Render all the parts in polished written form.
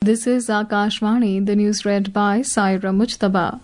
This is Akashvani, the news read by Saira Mujtaba.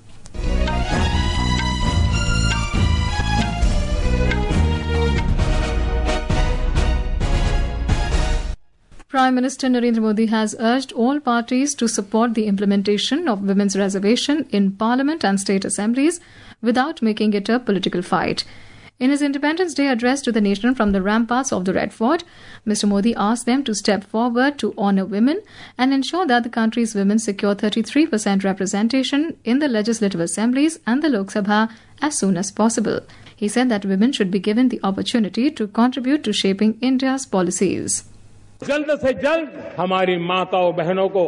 Prime Minister Narendra Modi has urged all parties to support the implementation of women's reservation in Parliament and state assemblies without making it a political fight. In his Independence Day address to the nation from the ramparts of the Red Fort, Mr. Modi asked them to step forward to honour women and ensure that the country's women secure 33% representation in the legislative assemblies and the Lok Sabha as soon as possible. He said that women should be given the opportunity to contribute to shaping India's policies. जल्द से जल्द हमारी माताओं बहनों को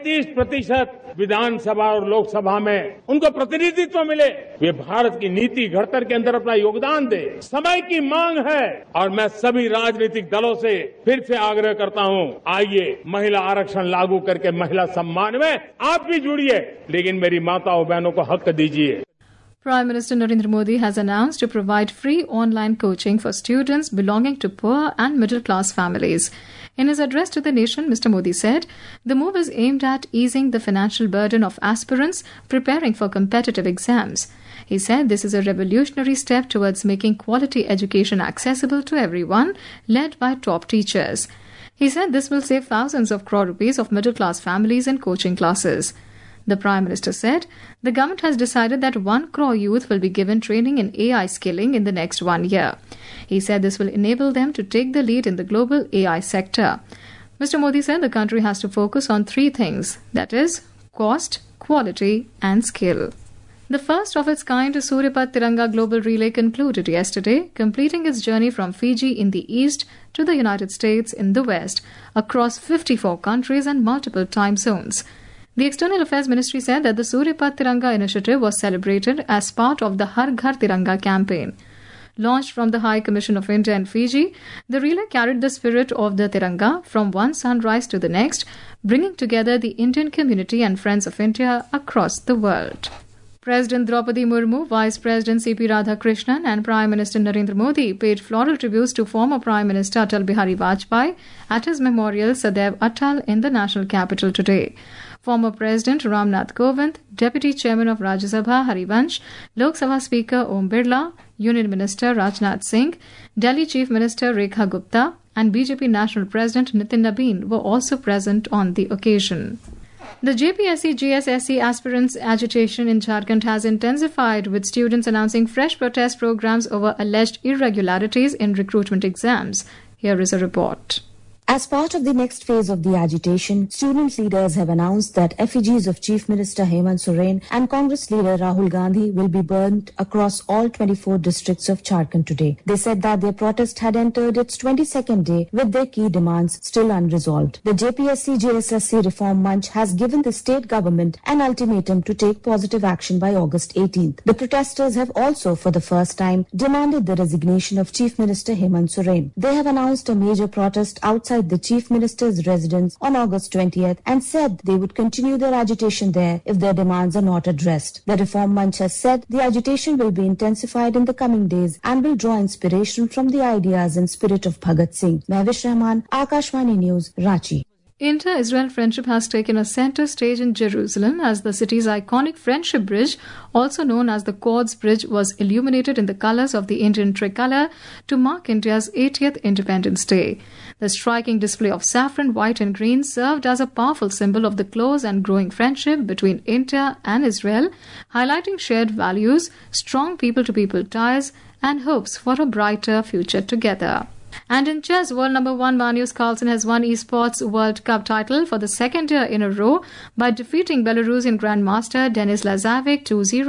33% विधानसभा और लोकसभा में उनको प्रतिनिधित्व मिले, वे भारत की नीति घड़तर के अंदर अपना योगदान दे। समय की मांग है और मैं सभी राजनीतिक दलों से फिर से आग्रह करता हूं, आइए महिला आरक्षण लागू करके महिला सम्मान में आप भी जुड़िए, लेकिन मेरी माताओं बहनों को हक दीजिए। Prime Minister Narendra Modi has announced to provide free online coaching for students belonging to poor and middle-class families. In his address to the nation, Mr. Modi said, the move is aimed at easing the financial burden of aspirants preparing for competitive exams. He said this is a revolutionary step towards making quality education accessible to everyone, led by top teachers. He said this will save thousands of crore rupees of middle-class families in coaching classes. The Prime Minister said the government has decided that 1 crore youth will be given training in AI skilling in the next 1 year. He said this will enable them to take the lead in the global AI sector. Mr. Modi said the country has to focus on 3 things, that is, cost, quality and skill. The first of its kind Suryapat Tiranga Global Relay concluded yesterday, completing its journey from Fiji in the east to the United States in the west, across 54 countries and multiple time zones. The External Affairs Ministry said that the Suryapat Tiranga initiative was celebrated as part of the Har Ghar Tiranga campaign. Launched from the High Commission of India in Fiji, the relay carried the spirit of the Tiranga from one sunrise to the next, bringing together the Indian community and friends of India across the world. President Draupadi Murmu, Vice President C.P. Radhakrishnan and Prime Minister Narendra Modi paid floral tributes to former Prime Minister Atal Bihari Vajpayee at his memorial Sadaiv Atal in the national capital today. Former President Ramnath Kovind, Deputy Chairman of Rajya Sabha Harivansh, Lok Sabha Speaker Om Birla, Union Minister Rajnath Singh, Delhi Chief Minister Rekha Gupta and BJP National President Nitin Nabin were also present on the occasion. The JPSC-GSSC aspirants' agitation in Jharkhand has intensified, with students announcing fresh protest programs over alleged irregularities in recruitment exams. Here is a report. As part of the next phase of the agitation, student leaders have announced that effigies of Chief Minister Hemant Soren and Congress leader Rahul Gandhi will be burnt across all 24 districts of Jharkhand today. They said that their protest had entered its 22nd day with their key demands still unresolved. The JPSC-GSSC Reform Munch has given the state government an ultimatum to take positive action by August 18th. The protesters have also, for the first time, demanded the resignation of Chief Minister Hemant Soren. They have announced a major protest outside the Chief Minister's residence on August 20th and said they would continue their agitation there if their demands are not addressed. The Reform Munch has said the agitation will be intensified in the coming days and will draw inspiration from the ideas and spirit of Bhagat Singh. Mehwish Rahman, Akashvani News, Ranchi. Inter-Israel friendship has taken a center stage in Jerusalem as the city's iconic Friendship Bridge, also known as the Quds Bridge, was illuminated in the colours of the Indian tricolour to mark India's 80th Independence Day. The striking display of saffron, white and green served as a powerful symbol of the close and growing friendship between India and Israel, highlighting shared values, strong people-to-people ties and hopes for a brighter future together. And in chess, world number 1 Magnus Carlsen has won Esports World Cup title for the second year in a row by defeating Belarusian Grandmaster Denis Lazarevic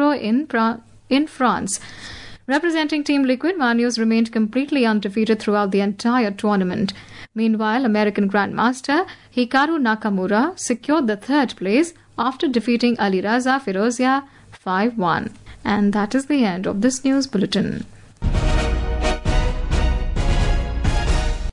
2-0 in France. Representing Team Liquid, Magnus remained completely undefeated throughout the entire tournament. Meanwhile, American Grandmaster Hikaru Nakamura secured the third place after defeating Alireza Firozia 5-1. And that is the end of this news bulletin.